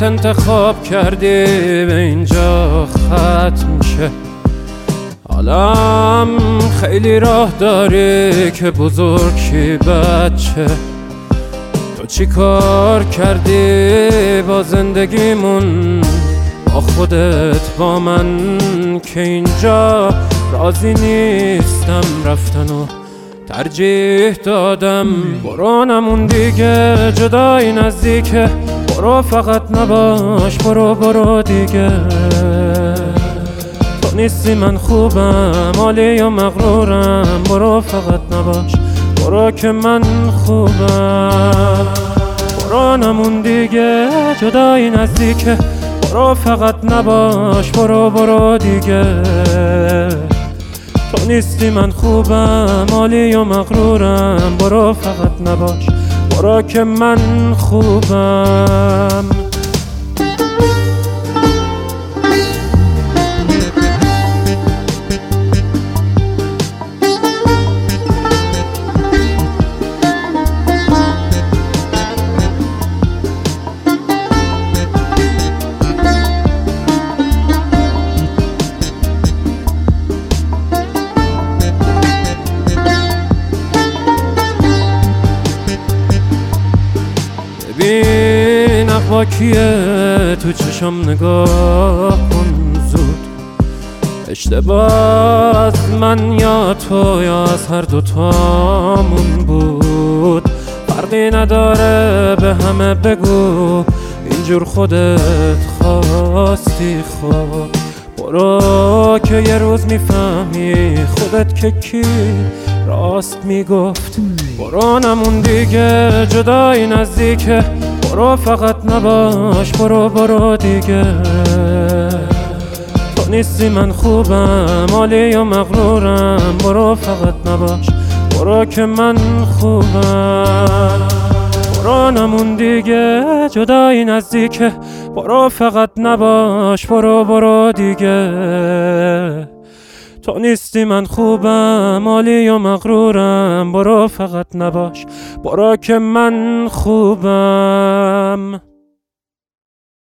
خودت انتخاب کردی به اینجا ختم شه. حالم خیلی راه داری که بزرگ شی بچه. تو چی کار کردی با زندگیمون، با خودت با من، که اینجا راضی نیستم رفتن و ترجیح دادم. برو نمون دیگه، جدایی نزدیکه، برو فقط نباش، برو دیگه. تو نیستی من خوبم، عالی و مغرورم، برو فقط نباش، برو که من خوبم. برو نمون دیگه، جدایی نزدیکه، برو فقط نباش، برو دیگه. تو نیستی من خوبم، عالی و مغرورم، برو فقط نباش، برو که من خوبم. ببین اقوا کیه، تو چشم نگاه کن زود. اشتباه از من یا تو یا از هر دوتامون بود، فرقی نداره به همه بگو، اینجور خودت خواستی. خب برو که یه روز میفهمی خودت که کی راست میگفت. برو نمون دیگه، جدایی نزدیکه، برو فقط نباش، برو دیگه. تو نیستی من خوبم، عالی و مغرورم، برو فقط نباش، برو که من خوبم. برو نمون دیگه، جدایی نزدیکه، برو فقط نباش، برو دیگه. تو نیستی من خوبم، عالی و مغرورم، برو فقط نباش، برو که من خوبم.